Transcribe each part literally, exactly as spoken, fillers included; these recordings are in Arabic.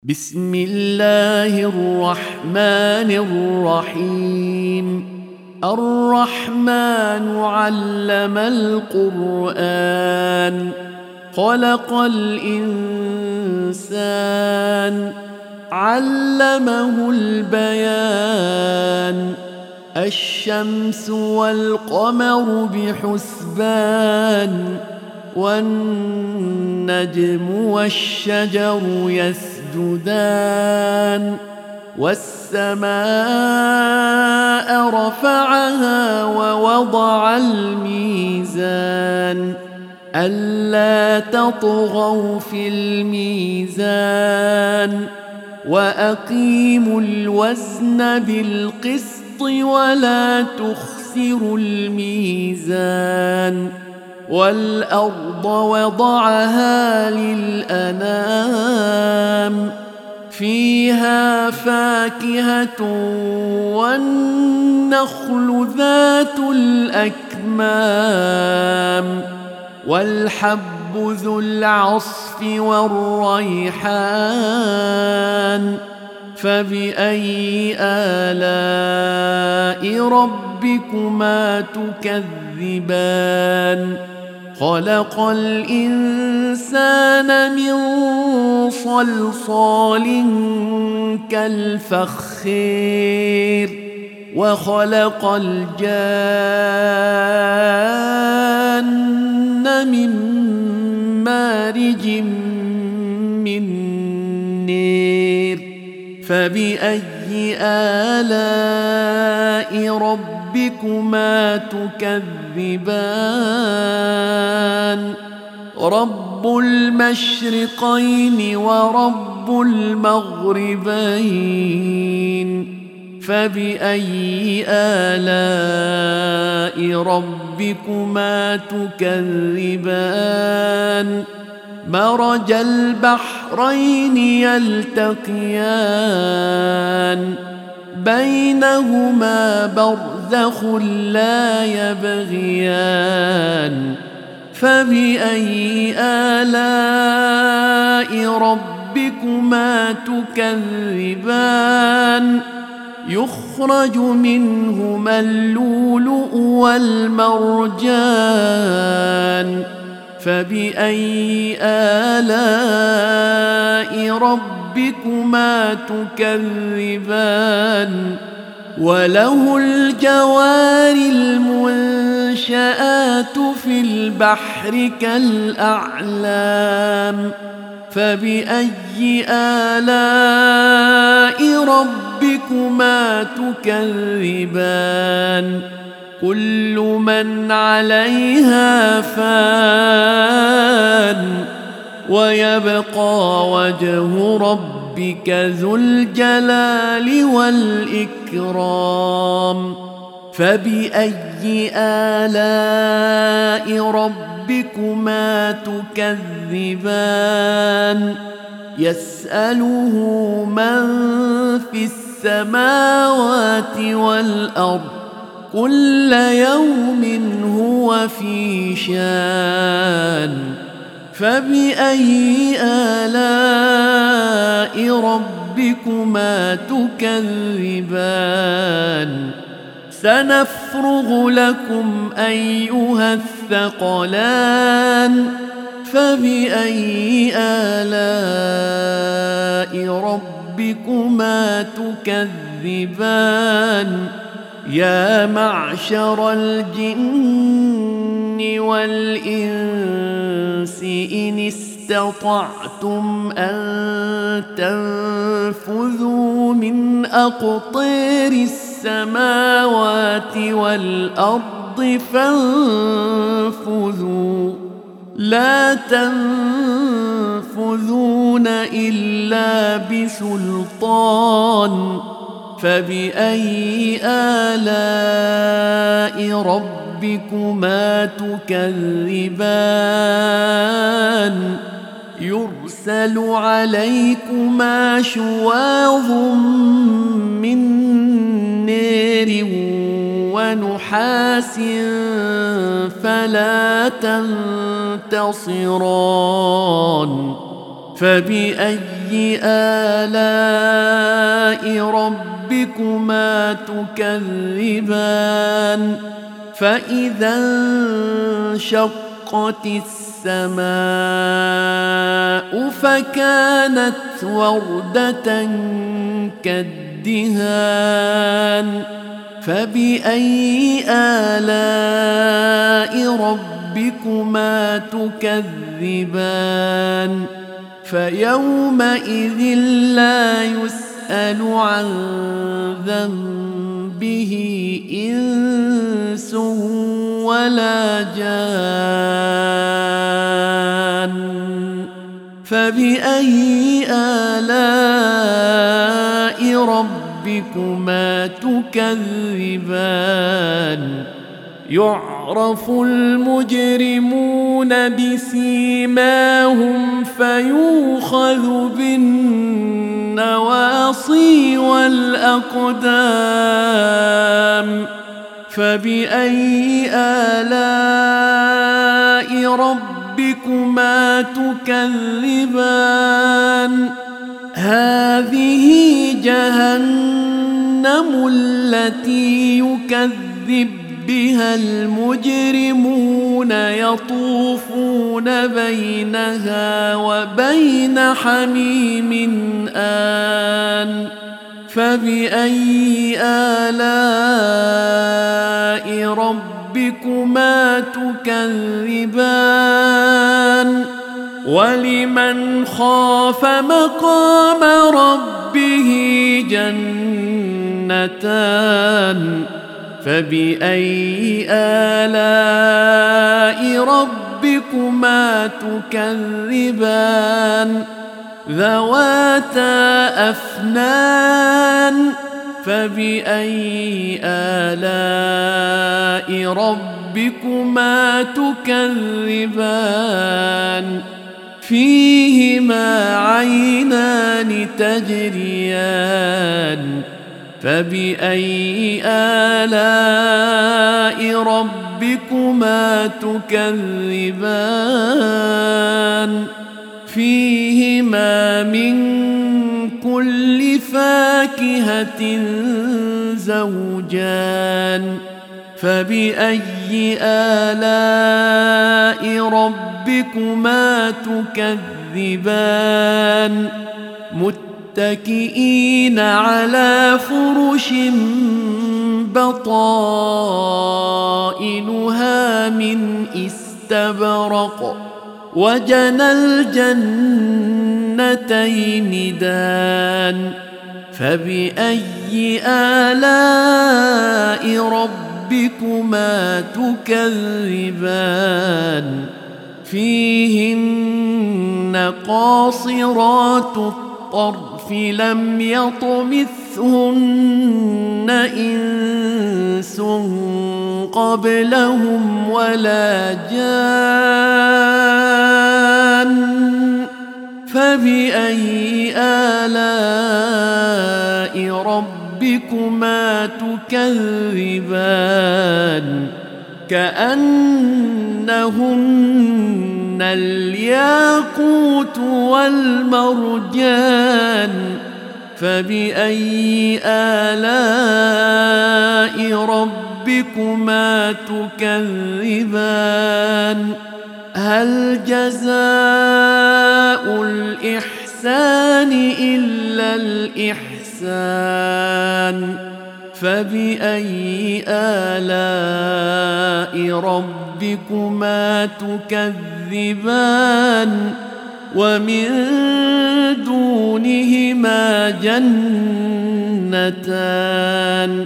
بسم الله الرحمن الرحيم. الرحمن علم القرآن خلق الإنسان علمه البيان. الشمس والقمر بحسبان والنجم والشجر يسجدان والسماء رفعها ووضع الميزان ألا تطغوا في الميزان وأقيموا الوزن بالقسط ولا تخسروا الميزان. والأرض وضعها للأنام فيها فاكهة والنخل ذات الأكمام والحب ذو العصف والريحان. فبأي آلاء ربكما تكذبان؟ خلق الإنسان من صلصال كالفخار وخلق الجان من مارج من نار. فبأي آلاء ربكما تكذبان؟ رب المشرقين ورب المغربين. فبأي آلاء ربكما تكذبان؟ مرج البحرين يلتقيان بينهما برزخ لا يبغيان. فبأي آلاء ربكما تكذبان؟ يخرج منهما اللؤلؤ والمرجان. فبأي آلاء ربكما تكذبان؟ وله الجوار المنشآت في البحر كالأعلام. فبأي آلاء ربكما تكذبان؟ كل من عليها فان ويبقى وجه ربك ذو الجلال والإكرام. فبأي آلاء ربكما تكذبان؟ يسأله من في السماوات والأرض كل يوم هو في شان. فبأي آلاء ربكما تكذبان؟ سنفرغ لكم أيها الثقلان. فبأي آلاء ربكما تكذبان؟ يا معشر الجن والإنس إن استطعتم أن تنفذوا من أقطار السماوات والأرض فانفذوا لا تنفذون إلا بسلطان. فبأي آلاء ربكما تكذبان؟ يرسل عليكما شواظ من نار ونحاس فلا تنتصران. فبأي فبأي آلاء ربكما تكذبان فإذا انشقت السماء فكانت وردة كالدهان فبأي آلاء ربكما تكذبان فيومئذ لا يسأل عن ذنبه إنس ولا جان فبأي آلاء ربكما تكذبان يعرف المجرمون بسيماهم فيؤخذ بالنواصي والأقدام فبأي آلاء ربكما تكذبان هذه جهنم التي يكذب بها المجرمون يطوفون بينها وبين حميم آن فبأي آلاء ربكما تكذبان ولمن خاف مقام ربه جنتان فبأي آلاء ربكما تكذبان ذواتا أفنان فبأي آلاء ربكما تكذبان فيهما عينان تجريان فبأي آلاء ربكما تكذبان فيهما من كل فاكهة زوجان فبأي آلاء ربكما تكذبان متكئين على فرش بطائنها من استبرق وجنى الجنتين دان فبأي آلاء ربكما تكذبان فيهن قاصرات الطرف لم يطمثهن إنس قبلهم ولا جان فبأي آلاء ربكما تكذبان كأنهن الياقوت والمرجان فبأي آلاء ربكما تكذبان هل جزاء الإحسان إلا الإحسان فبأي آلاء ربكما تكذبان ومن دونهما جنتان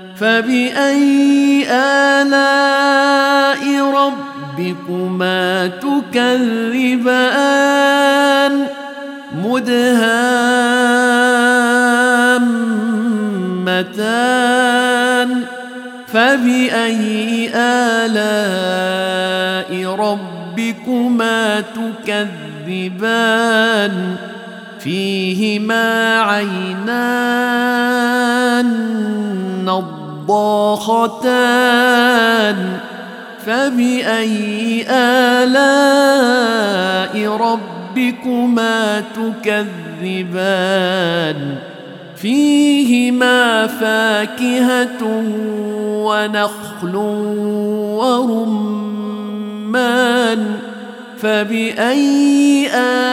فبأي آلاء ربكما تكذبان مدهامتان فبأي آلاء ربكما تكذبان فيهما عينان نضاختان فبأي آلاء ربكما ربكما تكذبان فيهما فاكهة ونخل ورمان فبأي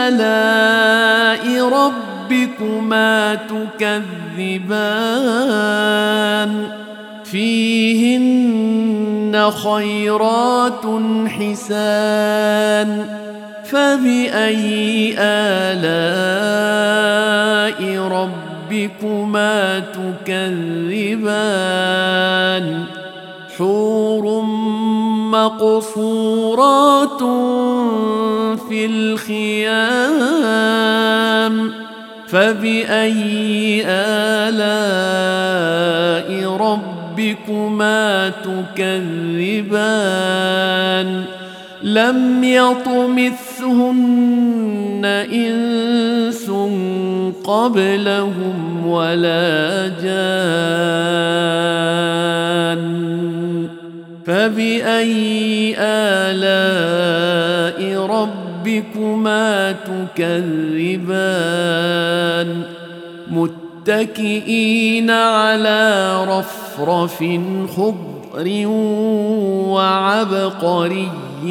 آلاء ربكما تكذبان فيهن خيرات حسان فبأي آلاء ربكما تكذبان حور مقصورات في الخيام فبأي آلاء ربكما تكذبان لم يطمثهن إنس قبلهم ولا جان فبأي آلاء ربكما تكذبان متكئين على رفرف خضر وعبقري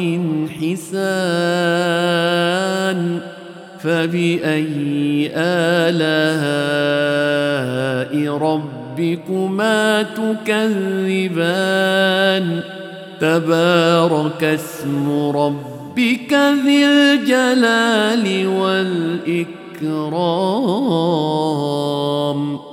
حسان فبأي آلاء ربكما تكذبان تبارك اسم ربك ذي الجلال والإكرام.